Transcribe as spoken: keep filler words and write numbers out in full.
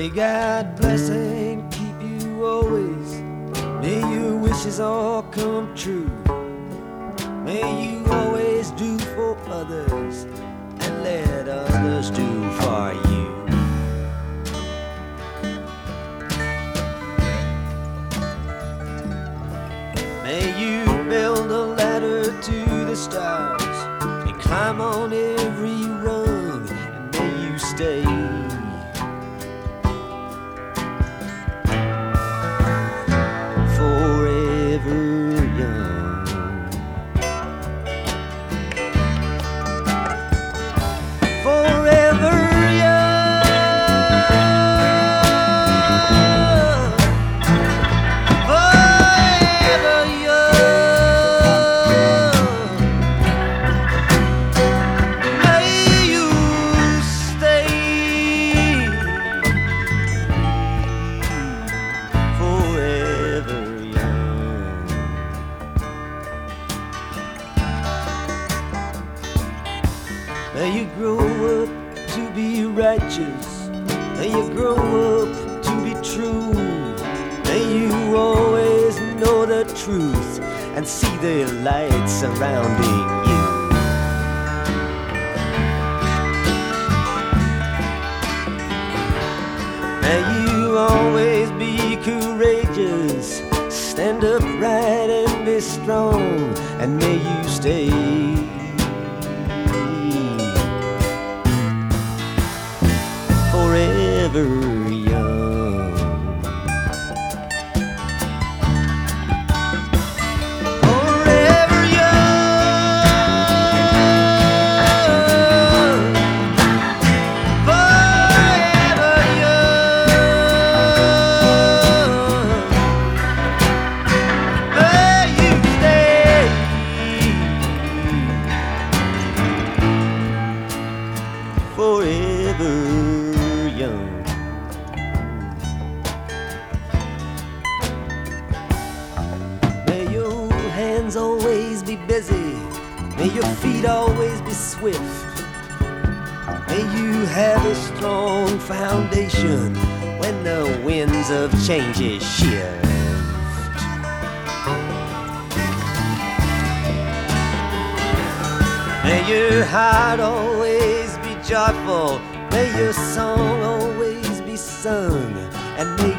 May God bless and keep you always. May your wishes all come true. May you always do for others and let others do for you. May you build a ladder to the stars and climb on every rung, and may you stay forever young. Forever young. Forever young. May you stay forever young. May you grow up to be righteous. May you grow up to be true. May you always know the truth and see the light surrounding you. May you always be courageous, stand upright and be strong, and may you stay forever young. Forever young. Forever young. May you stay forever young. May your hands always be busy. May your feet always be swift. May you have a strong foundation when the winds of change shift. May your heart always be joyful. May your song always be sung, and may